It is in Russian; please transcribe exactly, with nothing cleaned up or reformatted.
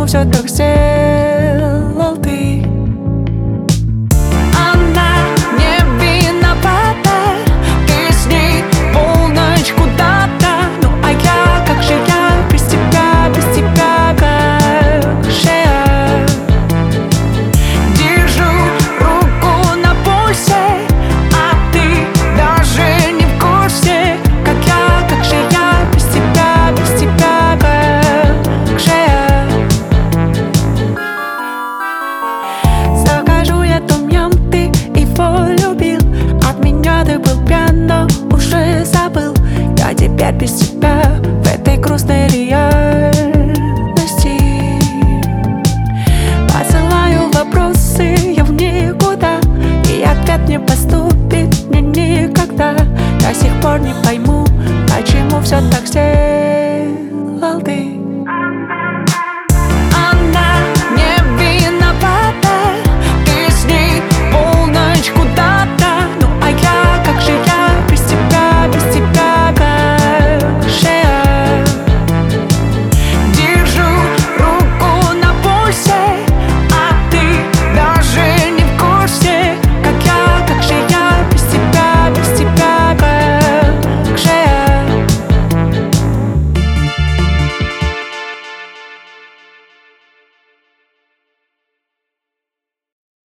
все так сделал ты. Она не виновата, ты с ней полночь куда-то. Ну а я, как же я без тебя, без тебя, как же я держу руку на пульсе, а ты даже не в курсе, как я, как же я без тебя, без тебя, как же я. Закажу я том-ям, ты его любил, от меня ты был пьян, но уже забыл. Я теперь без тебя.